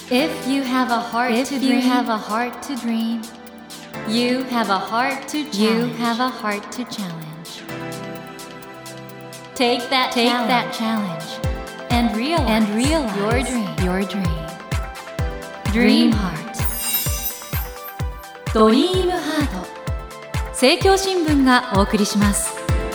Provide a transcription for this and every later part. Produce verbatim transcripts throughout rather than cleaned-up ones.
If you have a heart If to dream, you have a heart to dream, you have a heart to challenge. You have a heart to challenge. Take that Take challenge, that challenge and realize, and realize your dream. Your dream. Dream Heart. ドリームハート。政教新聞がお送りします。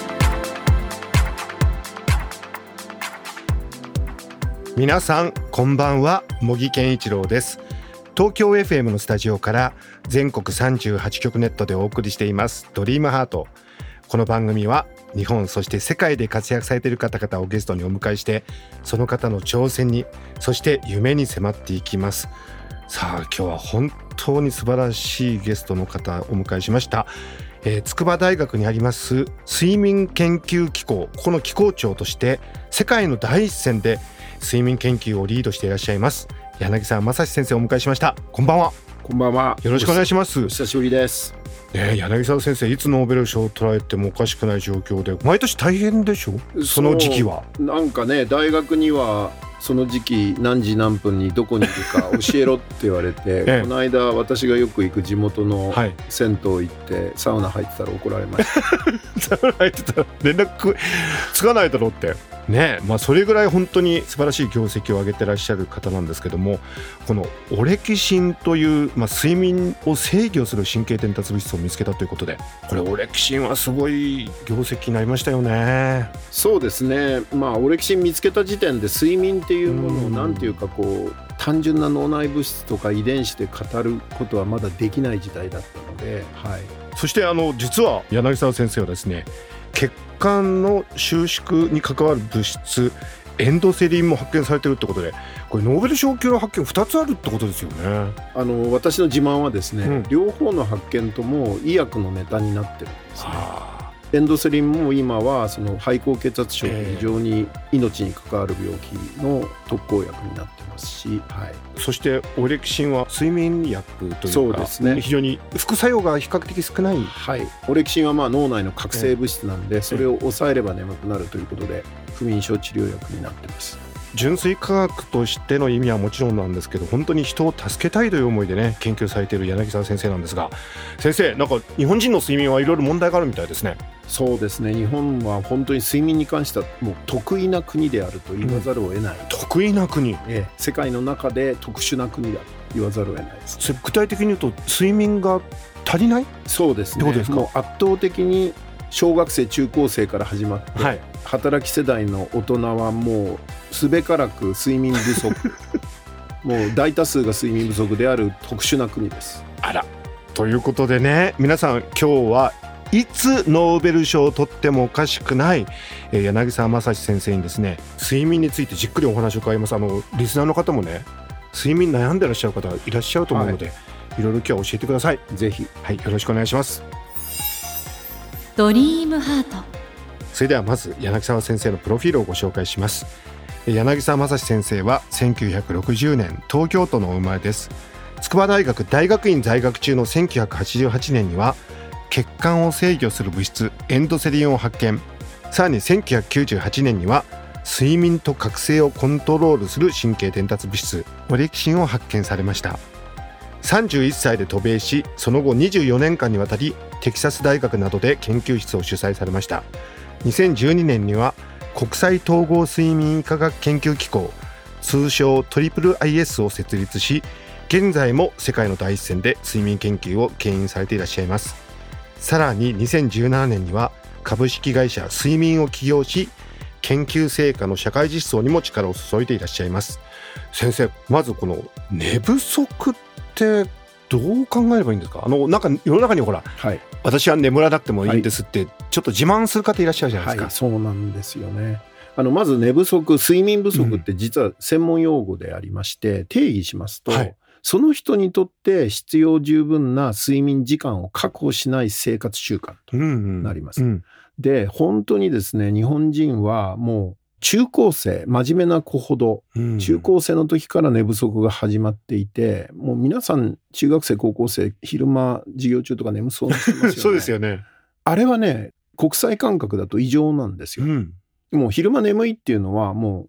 皆さんこんばんは、茂木健一郎です。東京 エフエム のスタジオから全国さんじゅうはちきょくネットでお送りしていますドリームハート。この番組は日本そして世界で活躍されている方々をゲストにお迎えして、その方の挑戦にそして夢に迫っていきます。さあ今日は本当に素晴らしいゲストの方をお迎えしました。えー、筑波大学にあります睡眠研究機構、ここの機構長として世界の第一線で睡眠研究をリードしていらっしゃいます柳沢正史先生をお迎えしました。こんばんは。 こんばんは。 よろしくお願いします。 お久しぶりです。 ね、柳沢先生いつノーベル賞を取られてもおかしくない状況で毎年大変でしょ。その時期はなんかね、大学にはその時期何時何分にどこにいるか教えろって言われて、ええ、この間私がよく行く地元の銭湯行ってサウナ入ってたら怒られましたサウナ入ってたら連絡つかないだろうってね。まあ、それぐらい本当に素晴らしい業績を上げてらっしゃる方なんですけども、このオレキシンという、まあ、睡眠を制御する神経伝達物質を見つけたということで、これオレキシンはすごい業績になりましたよね。 そうですね、まあ、オレキシン見つけた時点で睡眠っていうものをなんていうかこう単純な脳内物質とか遺伝子で語ることはまだできない時代だったので、はい、 そしてあの実は柳沢先生はですね、血管の収縮に関わる物質エンドセリンも発見されているってことで、これノーベル賞級の発見ふたつあるってことですよね。あの私の自慢はですね、うん、両方の発見とも医薬のネタになってるんですね。エンドセリンも今はその肺高血圧症で非常に命に関わる病気の特効薬になってますし、はい、 そしてオレキシンは睡眠薬というか、 そうですね、 非常に副作用が比較的少ない、 はい、オレキシンはまあ脳内の覚醒物質なんで、それを抑えれば眠くなるということで不眠症治療薬になってます。 純粋科学としての意味はもちろんなんですけど、本当に人を助けたいという思いでね研究されている柳沢先生なんですが、先生なんか日本人の睡眠はいろいろ問題があるみたいですね。 そうですね、日本は本当に睡眠に関してはもう得意な国であると言わざるを得ない、うん、 得意な国、 ええ、世界の中で特殊な国だと言わざるを得ないです、ね、 それ具体的に言うと睡眠が足りない？ そうですね、 どうですか？ もう圧倒的に小学生中高生から始まって、はい、働き世代の大人はもうすべからく睡眠不足もう大多数が睡眠不足である特殊な国です。 あら、ということでね、皆さん今日はいつノーベル賞を取ってもおかしくない、えー、柳沢正史先生にですね、睡眠についてじっくりお話を伺います。あのリスナーの方もね、睡眠悩んでらっしゃる方いらっしゃると思うので、はい、いろいろ今日は教えてください。 ぜひ、 はい、よろしくお願いします。 ドリームハート。 それではまず柳沢先生のプロフィールをご紹介します。柳沢正史先生はせんきゅうひゃくろくじゅうねん東京都のお生まれです。筑波大学大学院在学中のせんきゅうひゃくはちじゅうはちねんには血管を制御する物質エンドセリンを発見。さらにせんきゅうひゃくきゅうじゅうはちねんには睡眠と覚醒をコントロールする神経伝達物質オレキシンを発見されました。さんじゅういっさいで渡米し、その後にじゅうよねんかんにわたりテキサス大学などで研究室を主催されました。にせんじゅうにねんには国際統合睡眠医科学研究機構、通称 トリプルアイエス を設立し、現在も世界の第一線で睡眠研究を牽引されていらっしゃいます。さらににせんじゅうななねんには株式会社睡眠を起業し、研究成果の社会実装にも力を注いでいらっしゃいます。先生、まずこの寝不足ってどう考えればいいんですか？あのなんか世の中にほら、はい、私は眠らなくてもいいんですって、はい、ちょっと自慢する方いらっしゃるじゃないですか。 はい、そうなんですよね。あのまず寝不足、睡眠不足って実は専門用語でありまして、うん、定義しますと、はい、その人にとって必要十分な睡眠時間を確保しない生活習慣となります、うんうんうん、で本当にですね、日本人はもう中高生、真面目な子ほど、うん、中高生の時から寝不足が始まっていて、もう皆さん中学生高校生昼間授業中とか眠そうにしてますよねそうですよね。 あれはね、国際感覚だと異常なんですよ、うん、もう昼間眠いっていうのはもう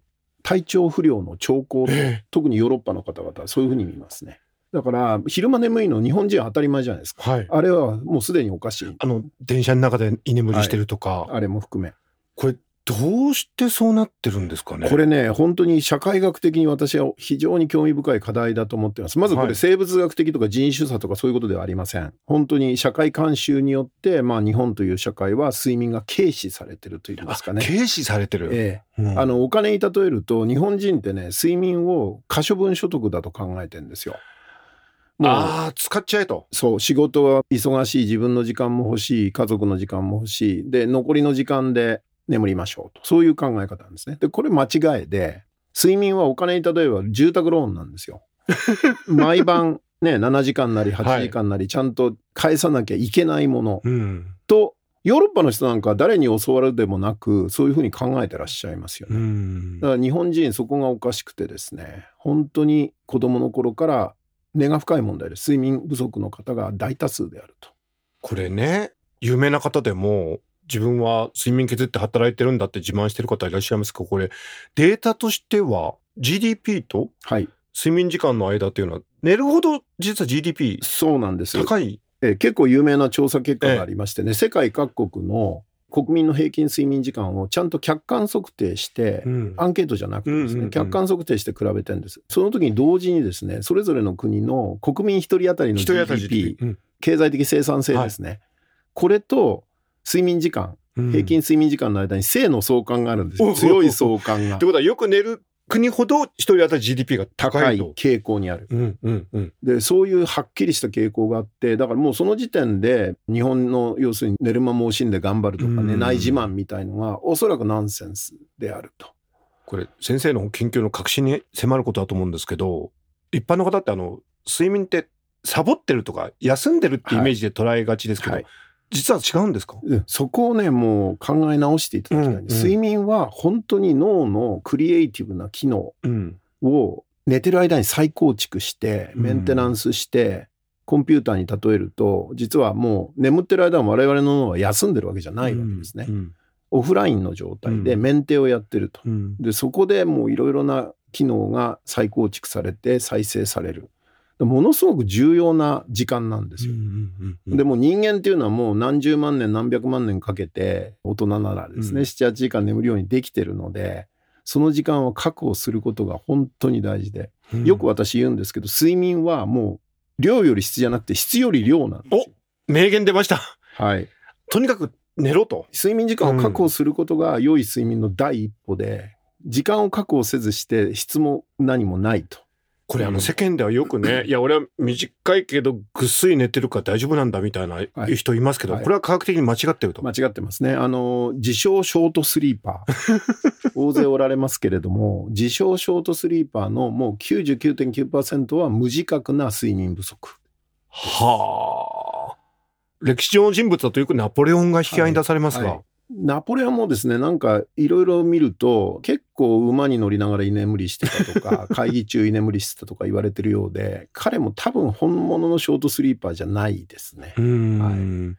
体調不良の兆候、えー、特にヨーロッパの方々はそういうふうに見ますね。だから昼間眠いの日本人は当たり前じゃないですか、はい、あれはもうすでにおかしい。 あの電車の中で居眠りしてるとか、 はい、あれも含めこれどうしてそうなってるんですかね。 これね本当に社会学的に私は非常に興味深い課題だと思っています。まずこれ生物学的とか人種差とかそういうことではありません。本当に社会慣習によって、まあ、日本という社会は睡眠が軽視されてるといいますかね。 軽視されてる、 ええうん、あのお金に例えると日本人ってね睡眠を可処分所得だと考えてるんですよ。 もうああ使っちゃえと。 そう仕事は忙しい、自分の時間も欲しい、家族の時間も欲しい、で残りの時間で眠りましょうと、そういう考え方なんですね。でこれ間違いで、睡眠はお金に例えば住宅ローンなんですよ毎晩ねななじかんなりはちじかんなりちゃんと返さなきゃいけないもの、はい、とヨーロッパの人なんかは誰に教わるでもなくそういうふうに考えてらっしゃいますよね。うんだから日本人そこがおかしくてですね、本当に子供の頃から根が深い問題で睡眠不足の方が大多数であると。 これね有名な方でも自分は睡眠削って働いてるんだって自慢してる方いらっしゃいますけど、これデータとしては ジーディーピー と睡眠時間の間というのは寝るほど実は ジーディーピーそうなんです高い。 え結構有名な調査結果がありましてね、え世界各国の国民の平均睡眠時間をちゃんと客観測定して、うん、アンケートじゃなくてですね、うんうんうん、客観測定して比べてるんです。その時に同時にですねそれぞれの国の国民一人当たりの ジーディーピー、うん、経済的生産性ですね、はい、これと睡眠時間、平均睡眠時間の間に正の相関があるんですよ、うん、強い相関が。 ということはよく寝る国ほど一人当たり ジーディーピー が高いと高い傾向にある、 うんうんうん、 でそういうはっきりした傾向があって、だからもうその時点で日本の要するに寝る間も惜しんで頑張るとか、寝ない自慢みたいのがおそらくナンセンスであると。 これ先生の研究の核心に迫ることだと思うんですけど、一般の方ってあの睡眠ってサボってるとか休んでるってイメージで捉えがちですけど、はいはい、実は違うんですか？ そこをねもう考え直していただきたい、うんうん、睡眠は本当に脳のクリエイティブな機能を寝てる間に再構築してメンテナンスして、うん、コンピューターに例えると実はもう眠ってる間は我々の脳は休んでるわけじゃないわけですね、うんうん、オフラインの状態でメンテをやってると、うん、でそこでもういろいろな機能が再構築されて再生される、ものすごく重要な時間なんですよ、うんうんうん、でも人間っていうのはもう何十万年何百万年かけて大人ならですね、うん、なな、はちじかん眠るようにできてるので、その時間を確保することが本当に大事で、うん、よく私言うんですけど、睡眠はもう量より質じゃなくて質より量なんですよ。 お、名言出ました。 はい。 とにかく寝ろと。 睡眠時間を確保することが良い睡眠の第一歩で、うん、時間を確保せずして質も何もないと。 これあの世間ではよくね、いや俺は短いけどぐっすり寝てるから大丈夫なんだみたいな人いますけど、はいはい、これは科学的に間違ってると。 間違ってますね。あの自称ショートスリーパー大勢おられますけれども自称ショートスリーパーのもう きゅうじゅうきゅうてんきゅうパーセント は無自覚な睡眠不足。 はあ。歴史上の人物だとよくナポレオンが引き合いに出されますが、はいはい、 ナポレオンもですね、なんかいろいろ見ると結構馬に乗りながら居眠りしてたとか会議中居眠りしてたとか言われてるようで、彼も多分本物のショートスリーパーじゃないですね。うーん、 はい、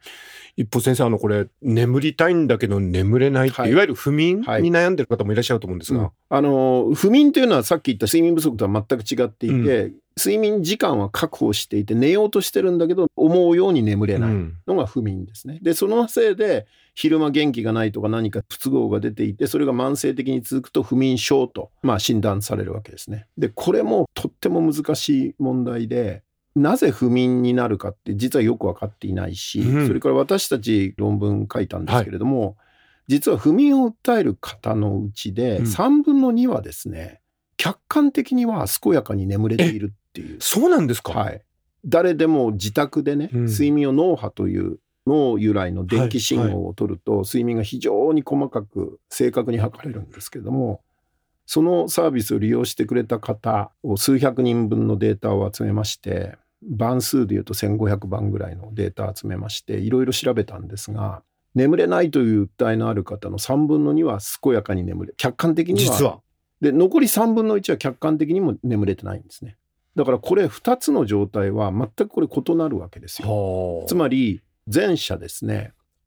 一方先生、あのこれ眠りたいんだけど眠れないって、はい、いわゆる不眠に悩んでる方もいらっしゃると思うんですが、はい、うん、あの不眠というのはさっき言った睡眠不足とは全く違っていて、うん、睡眠時間は確保していて寝ようとしてるんだけど思うように眠れないのが不眠ですね。でそのせいで昼間元気がないとか何か不都合が出ていて、それが慢性的に続くと不眠症と、まあ、診断されるわけですね。でこれもとっても難しい問題で、なぜ不眠になるかって実はよく分かっていないし、うん、それから私たち論文書いたんですけれども、はい、実は不眠を訴える方のうちでさんぶんのにはですね、うん、客観的には健やかに眠れているっていう。 そうなんですか？ はい、誰でも自宅でね、うん、睡眠を脳波という脳由来の電気信号を取ると、はいはい、睡眠が非常に細かく正確に測れるんですけども、そのサービスを利用してくれた方を数百人分のデータを集めまして、番数でいうとせんごひゃくばんぐらいのデータを集めましていろいろ調べたんですが、眠れないという訴えのある方のさんぶんのには健やかに眠れ、客観的には実はで残りさんぶんのいちは客観的にも眠れてないんですね。だからこれふたつの状態は全くこれ異なるわけですよ。つまり前者ですね、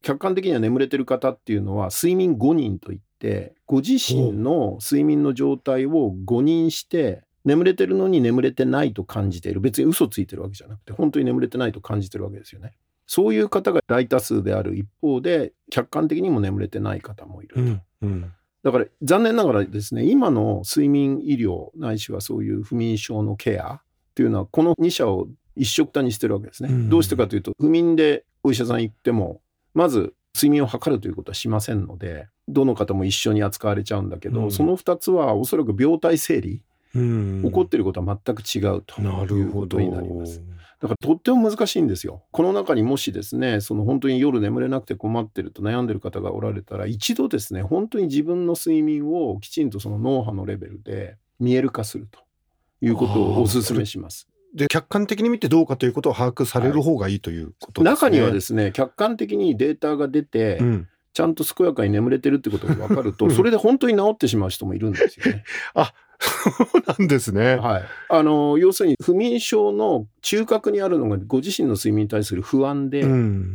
客観的には眠れてる方っていうのは睡眠誤認といって、ご自身の睡眠の状態を誤認して眠れてるのに眠れてないと感じている。別に嘘ついてるわけじゃなくて本当に眠れてないと感じてるわけですよね。そういう方が大多数である一方で、客観的にも眠れてない方もいると、うんうん、だから残念ながらですね、今の睡眠医療ないしはそういう不眠症のケアっていうのはこのに社を一緒くたにしてるわけですね、うんうん、どうしてかというと、不眠でお医者さん行ってもまず睡眠を測るということはしませんので、どの方も一緒に扱われちゃうんだけど、うん、そのふたつはおそらく病態整理、うん、起こっていることは全く違うということになります。だからとっても難しいんですよ。この中にもしですね、その本当に夜眠れなくて困ってると悩んでる方がおられたら、一度ですね、本当に自分の睡眠をきちんとその脳波のレベルで見える化するということをお勧めします。 で、客観的に見てどうかということを把握される方がいいということですね。 中にはですね、客観的にデータが出て、うん、ちゃんと健やかに眠れてるってことが分かると、それで本当に治ってしまう人もいるんですよね。 あ、そうなんですね。 はい。あの、要するに不眠症の中核にあるのがご自身の睡眠に対する不安で、うん、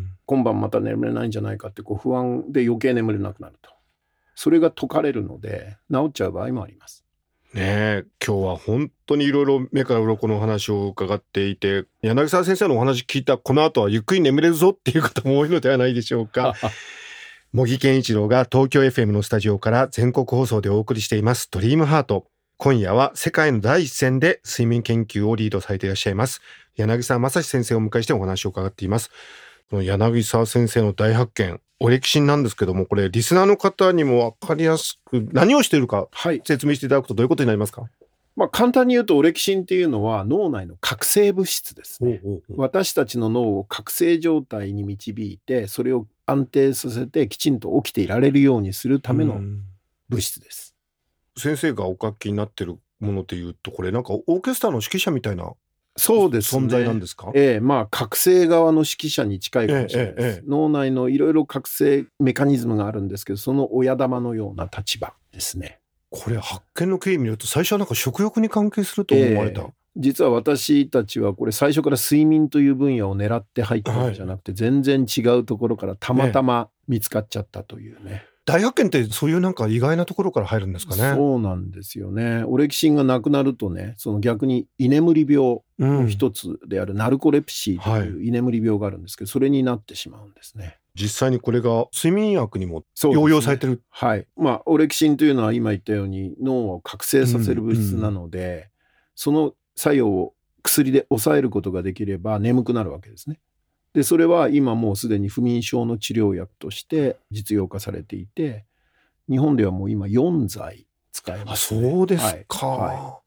今晩また眠れないんじゃないかってこう不安で余計眠れなくなると。それが解かれるので治っちゃう場合もあります。 ねえ、今日は本当にいろいろ目から鱗のお話を伺っていて、柳沢先生のお話聞いたこの後はゆっくり眠れるぞっていう方も多いのではないでしょうか。茂木健一郎が東京 エフエム のスタジオから全国放送でお送りしていますドリームハート。今夜は世界の第一線で睡眠研究をリードされていらっしゃいます柳沢正史先生をお迎えしてお話を伺っています。この柳沢先生の大発見、お歴史なんですけども、これリスナーの方にも分かりやすく何をしているか説明していただくとどういうことになりますか？はい、 まあ、簡単に言うとオレキシンっていうのは脳内の覚醒物質ですね。おうおうおう、私たちの脳を覚醒状態に導いて、それを安定させてきちんと起きていられるようにするための物質です。 先生がお書きになっているものでいうと、これなんかオーケストラの指揮者みたいなそうですね、 存在なんですか？ ええ、まあ覚醒側の指揮者に近いかもしれないです。ええええ、脳内のいろいろ覚醒メカニズムがあるんですけど、その親玉のような立場ですね。 これ発見の経緯見ると最初はなんか食欲に関係すると思われた、ええ、 実は私たちはこれ最初から睡眠という分野を狙って入ったわけじゃなくて、はい、全然違うところからたまたま見つかっちゃったというね。 大発見ってそういうなんか意外なところから入るんですかね。 そうなんですよね。オレキシンがなくなるとね、その逆に居眠り病の一つであるナルコレプシーという居眠り病があるんですけど、それになってしまうんですね。 実際にこれが睡眠薬にも応用されてる、ね、 はい。まあオレキシンというのは今言ったように脳を覚醒させる物質なので、うんうん、その作用を薬で抑えることができれば眠くなるわけですね。でそれは今もうすでに不眠症の治療薬として実用化されていて、日本ではもう今よんざい使えます、 ね、あ、そうですか、はいはい、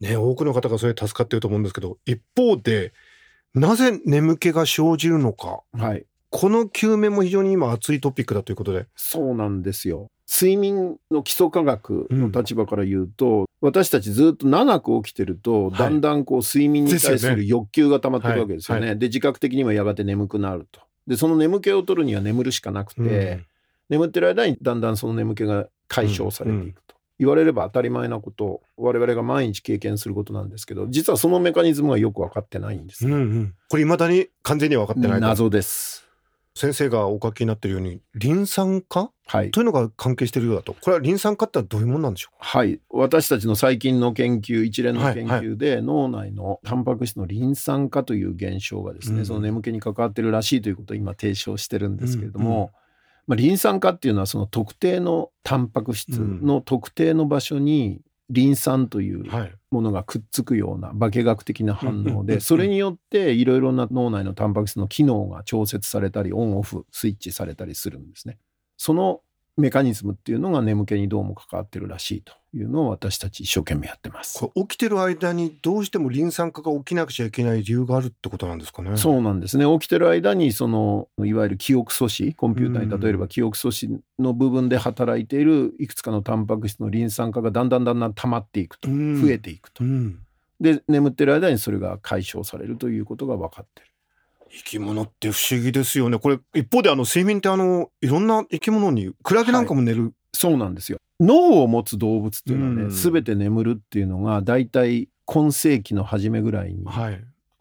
ね、多くの方がそれ助かっていると思うんですけど、一方でなぜ眠気が生じるのか、はい、この究明も非常に今熱いトピックだということで。 そうなんですよ。睡眠の基礎科学の立場から言うと、うん、私たちずっと長く起きてると、はい、だんだんこう睡眠に対する欲求が溜まってるわけですよね。はいはい、で自覚的にはやがて眠くなると。でその眠気を取るには眠るしかなくて、うん、眠ってる間にだんだんその眠気が解消されていくと、うん、言われれば当たり前なことを我々が毎日経験することなんですけど、実はそのメカニズムはよく分かってないんです、ね。うんうん、 これ未だに完全には分かってない。 謎です。 先生がお書きになっているようにリン酸化、はい、というのが関係しているようだと。これはリン酸化ってどういうものなんでしょうか？ はい、私たちの最近の研究、一連の研究で、はいはい、脳内のタンパク質のリン酸化という現象がですね、うん、その眠気に関わっているらしいということを今提唱してるんですけれども、うんうん、まあ、リン酸化っていうのはその特定のタンパク質の特定の場所にリン酸というものがくっつくような化学的な反応で、それによっていろいろな脳内のタンパク質の機能が調節されたりオンオフスイッチされたりするんですね。そのメカニズムっていうのが眠気にどうも関わってるらしいというのを私たち一生懸命やってます。 これ起きてる間にどうしてもリン酸化が起きなくちゃいけない理由があるってことなんですかね？ そうなんですね。起きてる間にそのいわゆる記憶素子、コンピューターに例えれば記憶素子の部分で働いているいくつかのタンパク質のリン酸化がだんだんだんだん溜まっていくと、増えていくと、で眠ってる間にそれが解消されるということが分かってる。 生き物って不思議ですよね。これ一方であの睡眠ってあのいろんな生き物にクラゲなんかも寝る、はい、 そうなんですよ。脳を持つ動物っていうのはね、すべて眠るっていうのがだいたい今世紀の初めぐらいに起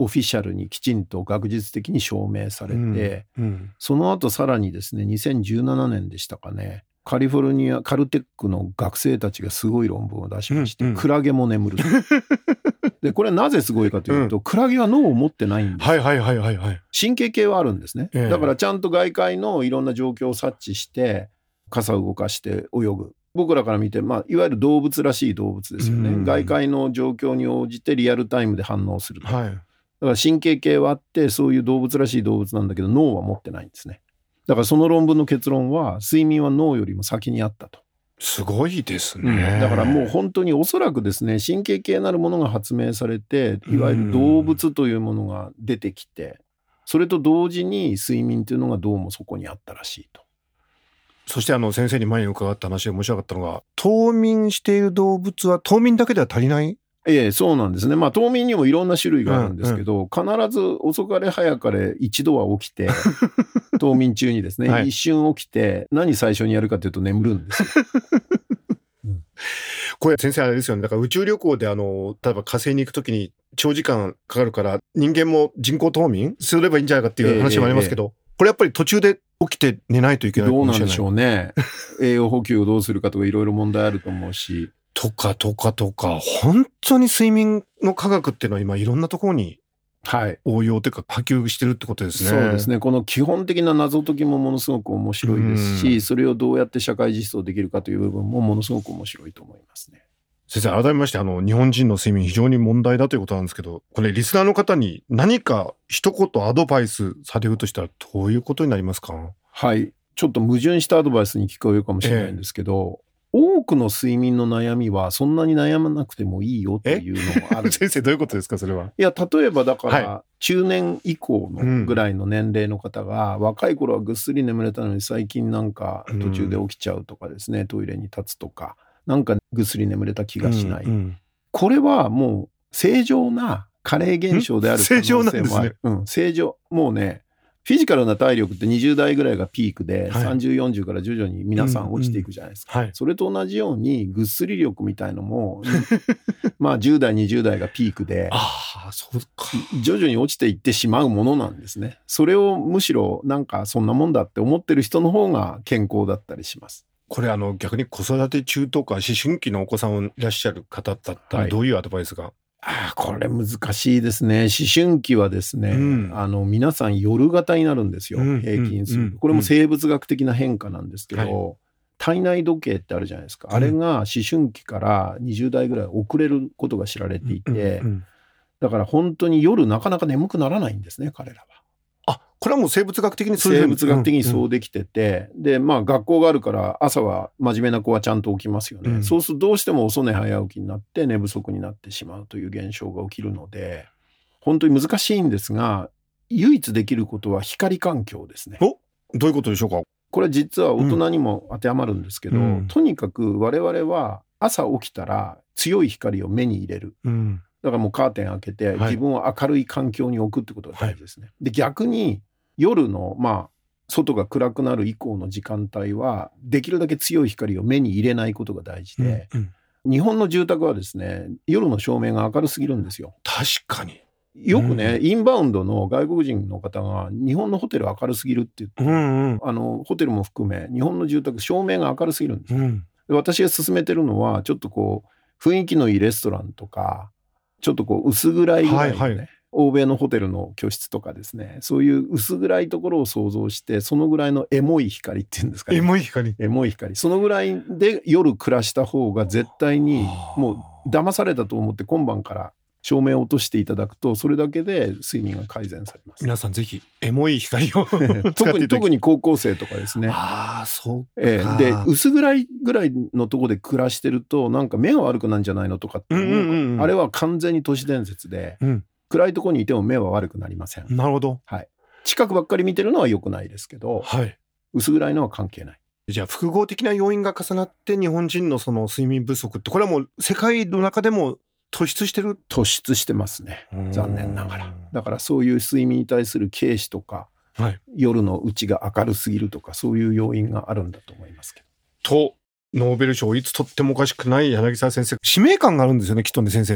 オフィシャルにきちんと学術的に証明されて、 うんうん、 その後さらにですねにせんじゅうななねんでしたかね、カリフォルニアカルテックの学生たちがすごい論文を出しまして、うんうん、クラゲも眠るでこれはなぜすごいかというと、うん、クラゲは脳を持ってないんです、 はいはいはいはいはい、 神経系はあるんですね、 えー、 だからちゃんと外界のいろんな状況を察知して傘を動かして泳ぐ。僕らから見て、まあ、いわゆる動物らしい動物ですよね、うん、外界の状況に応じてリアルタイムで反応する、はい、だから神経系はあってそういう動物らしい動物なんだけど脳は持ってないんですね。だからその論文の結論は睡眠は脳よりも先にあったと。 すごいですね、 うん、だからもう本当におそらくですね神経系なるものが発明されていわゆる動物というものが出てきて、それと同時に睡眠というのがどうもそこにあったらしいと。 そしてあの先生に前に伺った話で面白かったのが、冬眠している動物は冬眠だけでは足りない。 ええ、そうなんですね。まあ冬眠にもいろんな種類があるんですけど、うんうん、必ず遅かれ早かれ一度は起きて冬眠中にですね、はい、一瞬起きて何最初にやるかというと眠るんですよ、うん、 これ先生あれですよね、だから宇宙旅行であの例えば火星に行くときに長時間かかるから人間も人工冬眠すればいいんじゃないかっていう話もありますけど、ええええ、これやっぱり途中で起きて寝ないといけないかもしれない。 どうなんでしょうね栄養補給をどうするかとかいろいろ問題あると思うしとかとかとか、本当に睡眠の科学っていうのは今いろんなところに応用というか波及してるってことですね。 そうですね。この基本的な謎解きもものすごく面白いですし、それをどうやって社会実装できるかという部分もものすごく面白いと思いますね。 先生、改めましてあの日本人の睡眠非常に問題だということなんですけど、これリスナーの方に何か一言アドバイスされるとしたらどういうことになりますか？ はい、ちょっと矛盾したアドバイスに聞こえるかもしれないんですけど、えー、多くの睡眠の悩みはそんなに悩まなくてもいいよというのもある。 先生どういうことですかそれは？ いや例えばだから、はい、中年以降のぐらいの年齢の方が、うん、若い頃はぐっすり眠れたのに最近なんか途中で起きちゃうとかですね、うん、トイレに立つとかなんかぐっすり眠れた気がしない、うんうん、これはもう正常な加齢現象である可能性もある。正常なんですね。うん、正常。もうねフィジカルな体力ってにじゅう代ぐらいがピークで、はい、さんじゅう、よんじゅうから徐々に皆さん落ちていくじゃないですか、うんうんはい、それと同じようにぐっすり力みたいのもまあじゅう代にじゅう代がピークであそうか徐々に落ちていってしまうものなんですね。それをむしろなんかそんなもんだって思ってる人の方が健康だったりします。 これあの逆に子育て中とか思春期のお子さんいらっしゃる方だったらどういうアドバイスが、はい、 あこれ難しいですね。思春期はですね、うん、あの皆さん夜型になるんですよ、うん、平均する、うん、これも生物学的な変化なんですけど、うんはい、体内時計ってあるじゃないですか、うん、あれが思春期からにじゅう代ぐらい遅れることが知られていて、うんうんうん、だから本当に夜なかなか眠くならないんですね彼らは。 あこれはもう生物学的にそういう生物学的にそうできてて、うんうん、でまあ学校があるから朝は真面目な子はちゃんと起きますよね、うん、そうするとどうしても遅寝早起きになって寝不足になってしまうという現象が起きるので本当に難しいんですが唯一できることは光環境ですね。 おどういうことでしょうか？ これ実は大人にも当てはまるんですけど、うん、とにかく我々は朝起きたら強い光を目に入れる、うんだからもうカーテン開けて自分を明るい環境に置くってことが大事ですね、はい、で逆に夜のまあ外が暗くなる以降の時間帯はできるだけ強い光を目に入れないことが大事で、うんうん、日本の住宅はですね夜の照明が明るすぎるんですよ。 確かによくね、うん、インバウンドの外国人の方が日本のホテル明るすぎるって言って、うんうん、あのホテルも含め日本の住宅照明が明るすぎるんです、うん、で私が勧めてるのはちょっとこう雰囲気のいいレストランとかちょっとこう薄暗いぐらいのね、はいはい、欧米のホテルの居室とかですねそういう薄暗いところを想像してそのぐらいのエモい光っていうんですかね、 エモい光エモい光そのぐらいで夜暮らした方が絶対にもう騙されたと思って今晩から照明を落としていただくとそれだけで睡眠が改善されます。 皆さんぜひエモい光を特に特に高校生とかですね。 ああそうか、 えー、で薄暗いぐらいのところで暮らしてるとなんか目が悪くなんじゃないのとかって、うんうんうん、あれは完全に都市伝説で、うん、暗いところにいても目は悪くなりません。 なるほど、 はい、近くばっかり見てるのは良くないですけど、はい、薄暗いのは関係ない。 じゃあ複合的な要因が重なって日本人のその睡眠不足ってこれはもう世界の中でも突出してる突出してますね残念ながら。だからそういう睡眠に対する軽視とか、はい、夜のうちが明るすぎるとかそういう要因があるんだと思いますけど。 とノーベル賞いつ取ってもおかしくない柳沢先生使命感があるんですよねきっとね先生ね。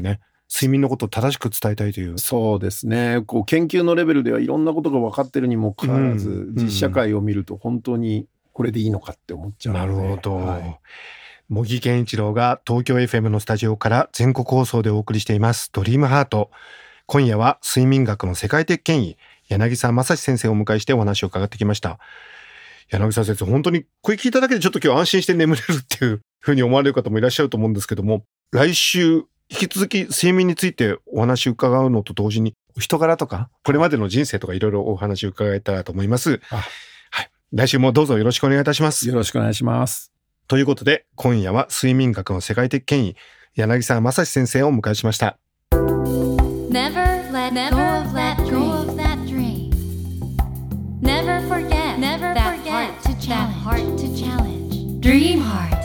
睡眠のことを正しく伝えたいという。 そうですね。こう研究のレベルではいろんなことが分かってるにもかかわらず、うん、実社会を見ると本当にこれでいいのかって思っちゃうので。 なるほど。 はい、 茂木健一郎が東京 エフエム のスタジオから全国放送でお送りしていますドリームハート。今夜は睡眠学の世界的権威柳沢正史先生をお迎えしてお話を伺ってきました。柳沢先生、本当にこれ聞いただけでちょっと今日安心して眠れるっていうふうに思われる方もいらっしゃると思うんですけども、来週引き続き睡眠についてお話を伺うのと同時にお人柄とかこれまでの人生とかいろいろお話を伺えたらと思います。はい、来週もどうぞよろしくお願いいたします。 よろしくお願いします。 ということで今夜は睡眠学の世界的権威柳沢正史先生をお迎えしました。 Never let go of that dream. Never forget Never that heart to challenge. Dream Heart。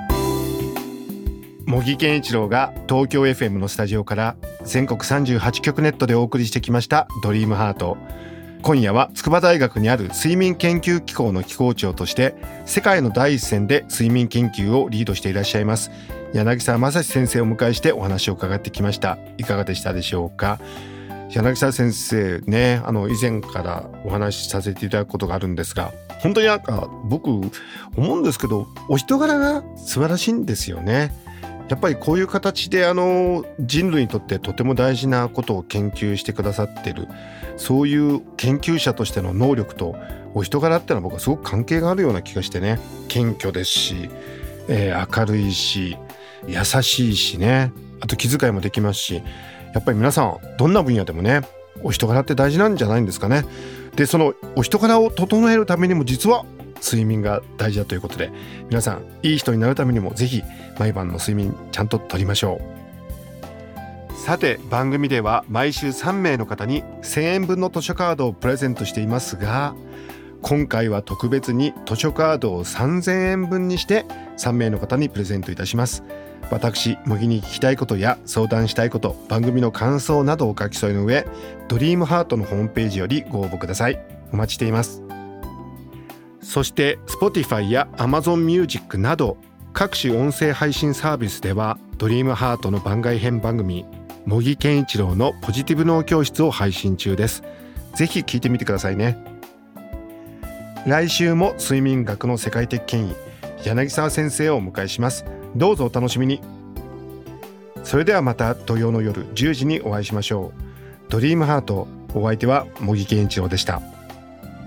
茂木健一郎が東京 エフエム のスタジオから全国さんじゅうはちきょくネットでお送りしてきましたドリームハート。今夜は筑波大学にある睡眠研究機構の機構長として世界の第一線で睡眠研究をリードしていらっしゃいます柳沢正史先生をお迎えしてお話を伺ってきました。いかがでしたでしょうか。柳沢先生ね、あの以前からお話しさせていただくことがあるんですが、本当になんか僕思うんですけどお人柄が素晴らしいんですよね。やっぱりこういう形であの人類にとってとても大事なことを研究してくださってる、そういう研究者としての能力とお人柄ってのは僕はすごく関係があるような気がしてね。謙虚ですし、えー、明るいし優しいしね、あと気遣いもできますし、やっぱり皆さんどんな分野でもねお人柄って大事なんじゃないんですかね。でそのお人柄を整えるためにも実は睡眠が大事だということで、皆さんいい人になるためにもぜひ毎晩の睡眠ちゃんととりましょう。さて番組では毎週さんめいの方にせんえんぶんの図書カードをプレゼントしていますが、今回は特別に図書カードをさんぜんえんぶんにしてさんめいの方にプレゼントいたします。私茂木に聞きたいことや相談したいこと、番組の感想などをお書き添えの上、ドリームハートのホームページよりご応募ください。お待ちしています。そして Spotify や Amazon Music など各種音声配信サービスではドリームハートの番外編番組茂木健一郎のポジティブ脳教室を配信中です。ぜひ聞いてみてくださいね。来週も睡眠学の世界的権威柳沢先生をお迎えします。どうぞお楽しみに。それではまた土曜の夜じゅうじにお会いしましょう。ドリームハート、お相手は茂木健一郎でした。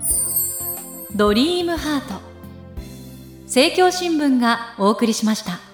ドリームハート、政教新聞がお送りしました。